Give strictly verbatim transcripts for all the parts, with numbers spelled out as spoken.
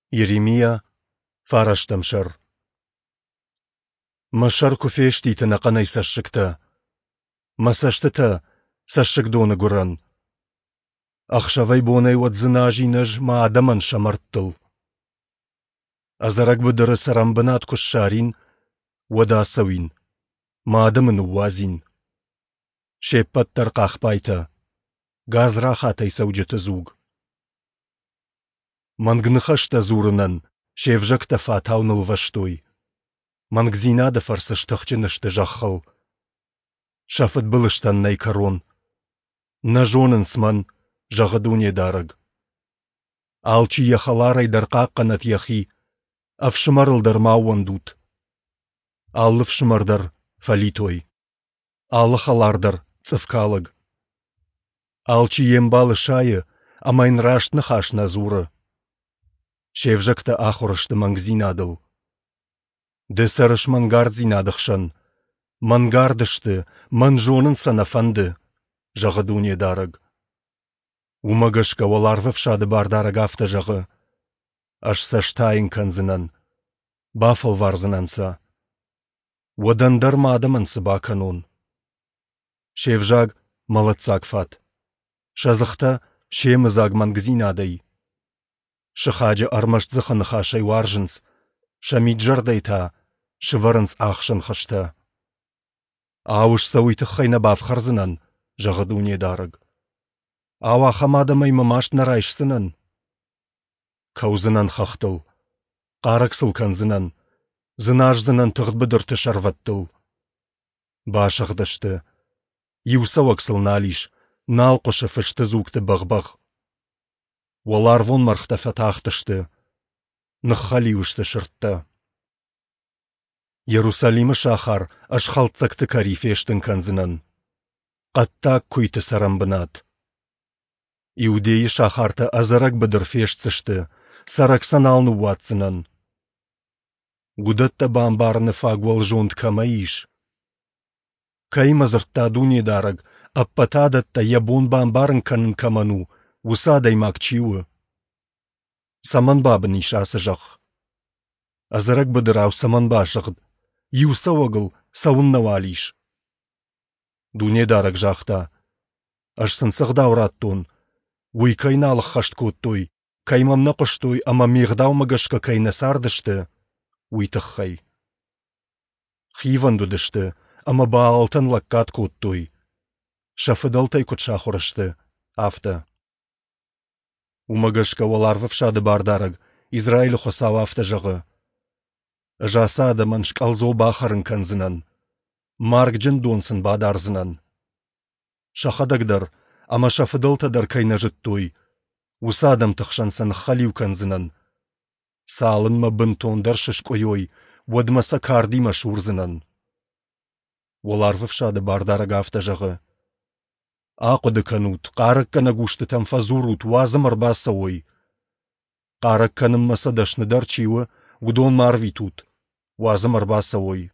Иеремия фараштамшар. Машар куфештита на канай сашшыкта. Масаштыта сашшыкдоны гуран. Ахшавай бонай вадзынажинаж ма адаман шамарттыл. Азарак быдыры сарамбынат кушшарин, вадасавин. Ма адамын уазин. Шеппаттар кахпайта. Газра хатай сауджеты зуг. Мангныхашта зурынан, шевжакта фатауныл ваштой. Мангзинада фарсаштахчынышты жаххал. Шафыт былыштан найкарон. Нажонын сман, жағыдуне дарыг. Алчи яхаларай дарқаққанат яхи, афшымарылдар мауандут. Аллыф шымардар фалитой. Аллыхалардар цывкалыг. Алчи ембалы шайы, амайн раштны хашна зуры. Шевжакта ахурышты мангзинадыл. Десарыш мангардзинадықшан. Мангардышты, манжонын санафанды. Жағыдуне дарыг. Умагышка оларвывшады бардарыг афты жағы. Ашса штайын канзынан. Бафыл варзынанса. Wadanдар мадымын сыба канон. Шевжаг молодцак фат. Шазықта шемызаг мангзинадай. Шыхаджы армашцзықын хашай варжынс. Шамиджардайта, шыварынс ахшын хышта. Ауыш сауиты хайна бафхарзынан, жағыдуне дарыг. Ава хамадамай мамашт нарайшсынан. Каузынан хақтыл. Қарықсыл канзынан. Зынажзынан тұғдбыдырты шарваттыл. Башығдышты. Иусаваксыл налиш, налқышы фышты зугты бағбақ. Олар вон марқта фатақтышты. Нықхалиушты шыртты. Иерусалимы шахар ашхалтцакты карифештін канзынан. Қаттак күйті сарамбынат. Иудеи шахарты азарак быдырфештсышты, сараксан алны уатсынан. Гудатта бамбарны фагвал жонт камаиш. Каймазыртта дуне дараг, аппатадатта ябон бамбарын канын каману, усадай макчиуы. Саман бабын ишасы жақ. Азарак быдырау саман башығд, иуса оғыл сауынна валиш. Дуне дараг жақта. Ашсынсық даураттон, уй кайналық хашт коттой, каймамна қыштой, ама меғдау мағашқа кайна сардышты, уй тұққай. Хиван дудышты, ама баалтан лаккат коттой. Шафыдалтай кутшахурышты, афта. Умагашка оларвывшады бардарыг, Израиль хосау афта жағы. Жасады маншкалзо бахарын канзынан. Маргджын донсын бадарзынан. Шахадагдар, ама шафыдалтадар кайна жыттой. Усадам тұқшансан халиу канзынан. Салынма бынтондар шышкойой, вадмаса кардима шурзынан. Оларвывшады бардарыг афта жағы. Ақыды канут, қарық кана гушты там фазурут, вазым арбаса ой. Қарық каным масадашны дарчиуы, удон марви тут, вазым арбаса ой.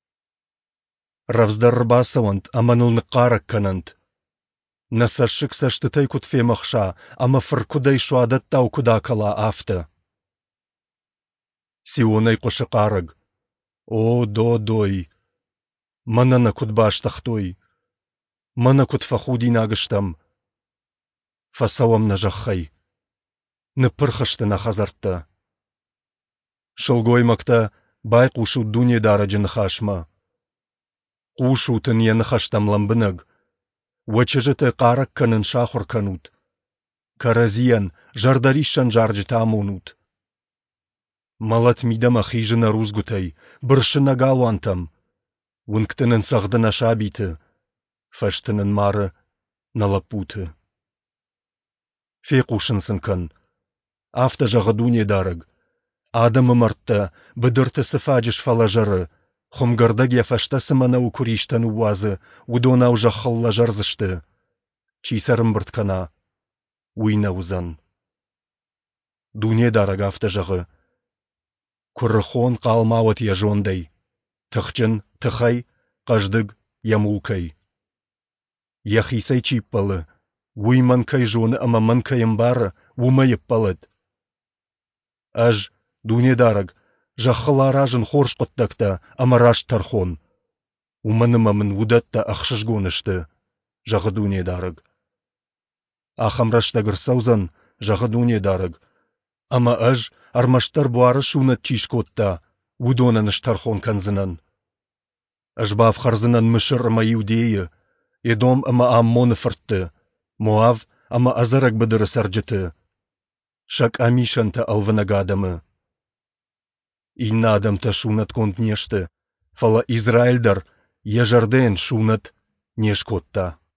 Равздар арбасавант, аманылны қарық канант. Насашык саштытай кутфе махша, ама фыркудай шуадаттау куда кала афта. Сионай қошы қарыг. О, до-дой. Манана кутбаштахтой. Мана кутфахуди нагыштам. Фасавам на жақхай. Ніпырхышты на хазартта. Шылгой макта бай қушу дуне дараджын хашма. Қушу тынияны хаштам ламбынаг. Вачыжыты қарак канын шахур канут. Каразиян жардаришан жарджы тамунут. Малат мидама хижына рузгутай, бұршына галуантам. Вынктынын сағдына шабиты. Фаштынын мары налапуты. Феқушынсын кан. Афта жағыдуне дарыг. Адымы мартта быдырты сыфаджыш фалажары. Хумгардаг я фаштасымана укуриштан уазы, удонау жақхалла жарзышты. Чисарым бұрткана. Уйна узан. Дуне дарыг афта жағы. Күріхон қалмауыт я жондай. Тұқчын, тұқай, қаждыг, ямулкай. Яхисай чиппалы, уй манкай жоны ама манкайым бары, умайып балыд. Аж, дунедараг, жаххыларажын хорш қыттакта амараш тархон. Уманымамын удатта ақшышгонышты, жағы дунедараг. Ахамраштагыр саузан, жағы дунедараг. Ама аж, армаштар буары шунат чишкотта, удонаныш тархон канзынан. Ажбав харзынан мышыр ама иудея, Едом ама Аммоны фыртты, Моав ама Азарак быдыры сарджыты. Шак амишанта алванагадамы. Инна адамта шунат конт нешты, фала Израильдар ежарден шунат нешкотта.